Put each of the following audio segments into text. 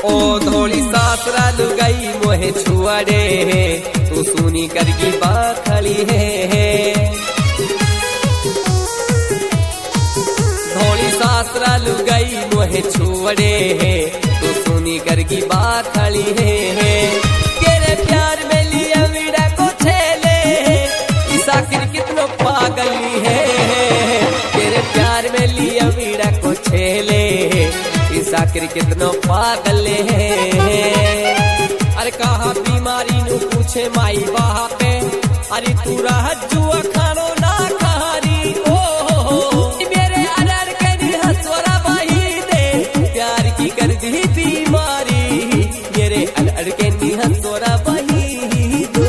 ओ धोली सासरा लुगाई मोहे छुआड़े तू सुनी करगी बाखली है। धोली सासरा लुगाई मोहे छुआड़े तू सुनी करगी बाखली है। तेरे प्यार में लिया वीड़ा को छेले इस आखिर कितनो पागली है। तेरे प्यार में लिया वीड़ा को छेले इस आखिर कितनो पागल है। अरे कहा बीमारी नु पूछे माई बाहा पे अरे तू रह जुआ खानो ना खारी ओ मेरे अनर के नी हसवरा बाही दे प्यार की कर दी बीमारी मेरे अनर के नी हसवरा बाही दो।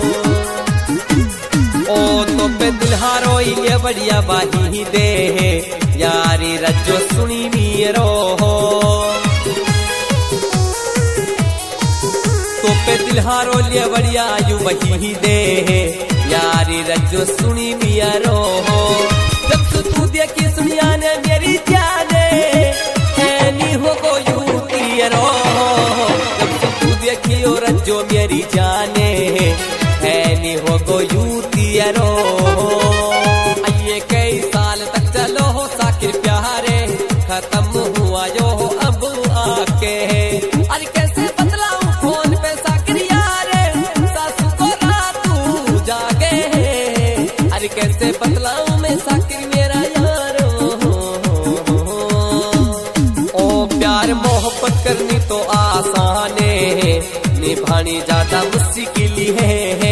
ओ तो पे दिलहारो ये बढ़िया बाही दे यारी रज्जो सुनी मीरो तो पे दिलहारो लिया बढ़िया यू वही दे यारी रज्जो सुनी मियारो। जब से तू देखी सुनिया ने मेरी जाने है नी हो को यू तीरो। जब से तू देखी ओ रज्जो मेरी जाने है नी हो को यू तीरो। ये कई साल तक चलो हो साकिर प्यारे खत्म हुआ जो हो अब आके। अरे कैसे बतलाऊं फोन पे साकिर यारे सासू को रातू जागे। अरे कैसे बतलाऊं मैं साकिर मेरा यारो। ओ प्यार मोहब्बत करनी तो आसान है निभानी ज्यादा मुश्किल है।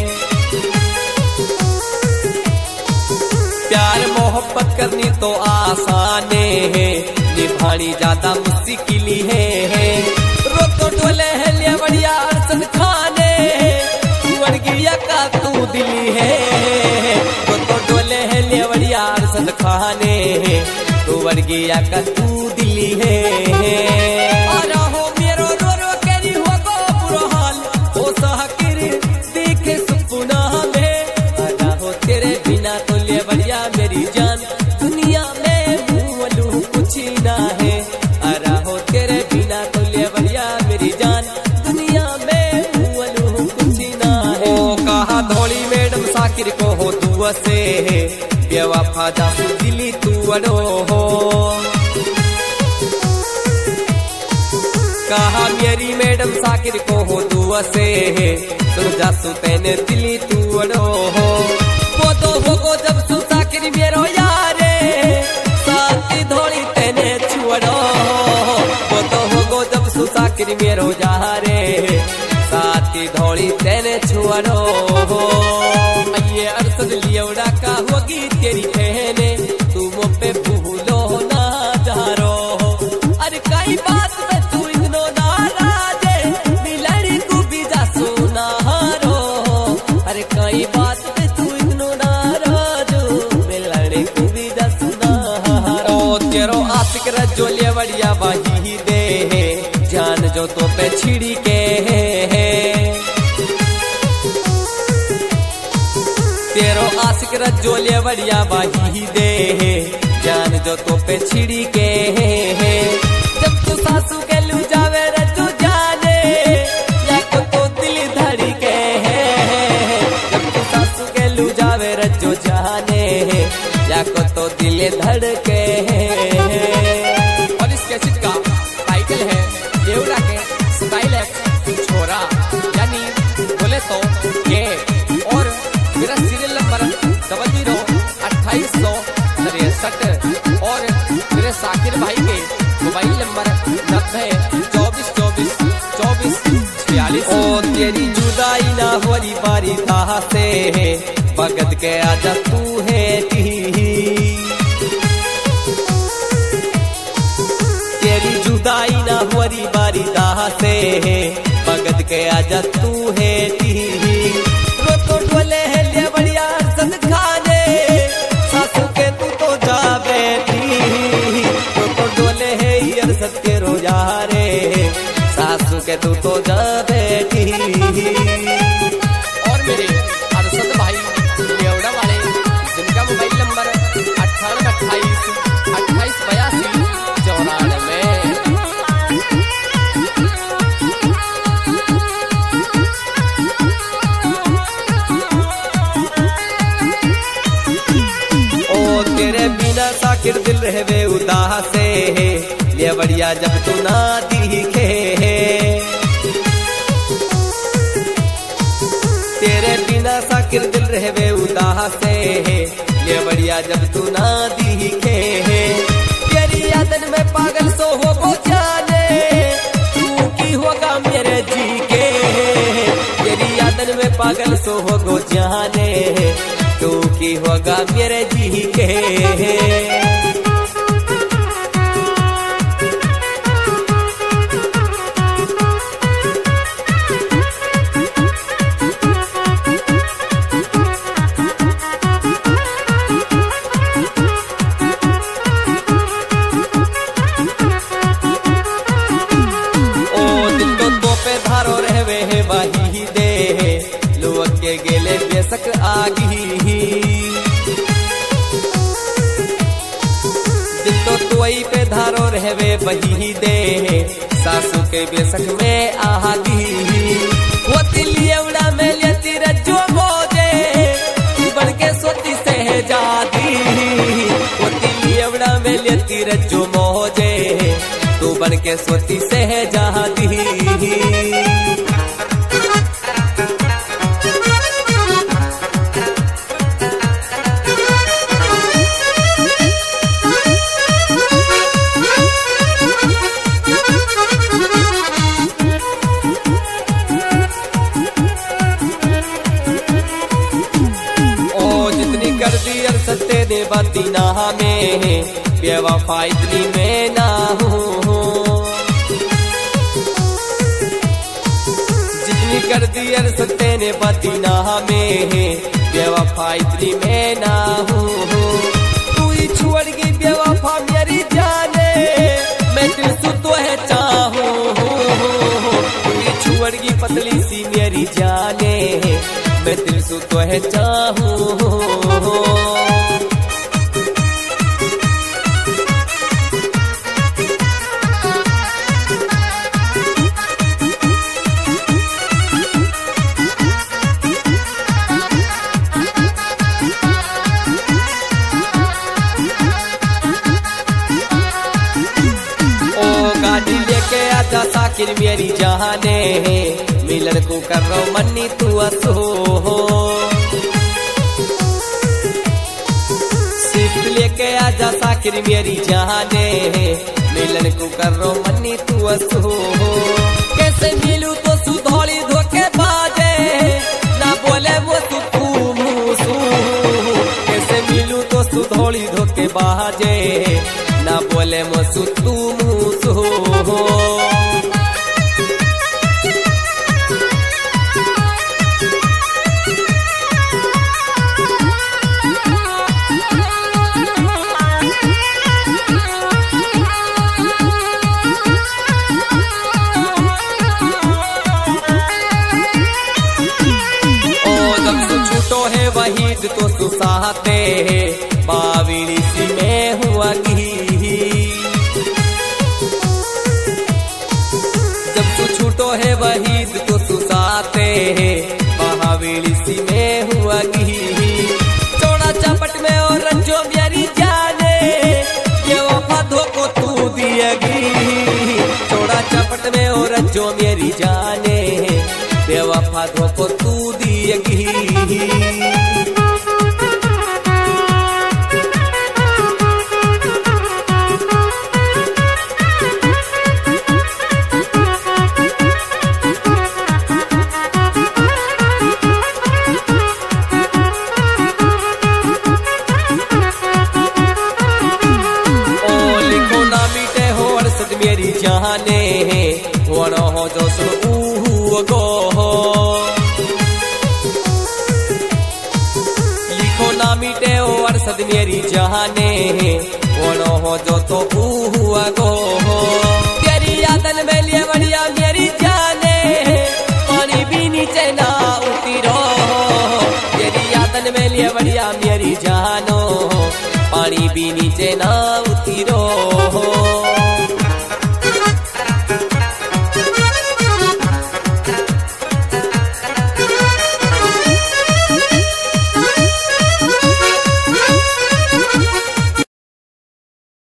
प्यार मोहब्बत करनी तो आसान है निभानी ज्यादा मुश्किल है। रोतो डोले है लिया बढ़िया अरसन खाने वर्गिया का तू दिली है। रोतो डोले है लिया बढ़िया अरसन खाने तू वर्गिया का तू दिली है। और हो मेरो रो रो के नी हो गो बुरो हाल हो साकिर देखे सपना में आजा हो तेरे बिना तो ले बढ़िया मेरी जान दुनिया में भूलू कुछ ना है। अरा हो तेरे बिना तो ले बढ़िया मेरी जान दुनिया में भूलू कुछ ना है। ओ कहा धोली मैडम साकिर को हो दुआ से बेवफा जासू दिली तू अड़ो हो। कहा मेरी मैडम साकिर को हो दुआ से सुन जासू तेने दिली तू अड़ो हो। वो तो हो जब सु साकिर मेरो यारे साथी धोली तेने छुड़ो। वो तो हो जब सु साकिर मेरो यारे साथी धोली तेने छुड़ो। ये अरसद लियोड़ा का होगी तेरी बहने तू मुझ पे भूलो ना जारो। अरे कई बात पे तू इग्नो नाराज मिलड़ी को भी जा सुना हारो। अरे कई बात पे तू इग्नो नाराज मिलड़ी को भी जा सुना हारो। तेरो आशिक रज्जो ले बढ़िया बाही दे जान जो तो पे छिड़ी के तेरो आशिक रज्जो ले बढ़िया बाही दे जान जो तो पे छिड़ी के। जब तू सासू के लू जावे रज्जो जाने या को तो दिल धड़ी के। जब तू सासू के लू जावे रज्जो जाने या को तो दिल धड़ के। और इस कैसेट का टाइटल है देवड़ा के स्टाइल है छोरा यानी बोले तो ये। और मेरा सीरियल नंबर 002863 और मेरे साकिर भाई के मोबाइल नंबर 9024242446। ओ तेरी जुदाई ना होरी बारी ताहा से भगत के आजा तू है तेरी जुदाई ना होरी बारी ताहा से भगत के आजा तू है। रोतो डोले है लिया बढ़िया सद खाने सासू के तू तो जा बैठी। रोतो डोले है यार सद के रोजा रे सासू के तू तो जा बैठी। और मेरे अरसद भाई लेवड़ा वाले जिनका मोबाइल नंबर 9828 2882 94। रहवे उदास ले बढ़िया जब तू ना दिखे। तेरे बिना साकिर दिल रहवे उदास ले बढ़िया जब तू ना दिखे। तेरी यादन में पागल सो हो वो जाने तू की होगा मेरे जी के। तेरी यादन में पागल सो हो गो जाने तू की होगा मेरे जी के। धारो रहवे है बाही दे लोग के गेले बेसक आगी। दिल तो तुई पे धारो रहवे बही दे सासू के बेसक में आगी। वो दिलियवड़ा में लेती रज्जो मोजे बन के सोती सहजादी। वो दिलियवड़ा में लेती रज्जो मोजे तू बन के सोती सहजादी। कर दी सत्य दे बाती ना में बेवफा इतनी में ना हूँ। जितनी कर दी सत्य ने बाती ना में बेवफा इतनी में ना हूँ। तू ही छोड़ गई बेवफा मेरी जाने मैं दिल से तो है चाहूँ। तू ही छोड़ गई पतली सी मेरी जाने मैं दिल से तो है चाहूँ। गाड़ी लेके आजा साकिर मेरी जहाने मिलन को कर रो मन्नी तू असो। सिर्फ लेके आजा साकिर मेरी जहाने मिलन को कर रो मन्नी तू असो। कैसे मिलू तो सुधौली धोखे बाजे ना बोले वो तू मुसू। कैसे मिलू तो सुधौली धोखे बाजे ना बोले मुसू तू मुसू। वही तो सुसाते बावड़ी सी में हुआ की। जब तू छूटो है वही तो सुसाते बावड़ी सी में हुआ की। चौड़ा चपट में और रंजो मेरी जाने ये वफा धोखो तू दिएगी। चौड़ा चपट में और रंजो मेरी जाने बेवफा धोखो तू दिएगी। मेरी जाने वन हो जो सुन गो लिखो ना मिटे ओ अरसद मेरी जाने वन हो जो तो गो। तेरी यादन में लिए बढ़िया मेरी जाने पानी भी नीचे ना उतरो। तेरी यादन में लिए बढ़िया मेरी जानो पानी भी नीचे ना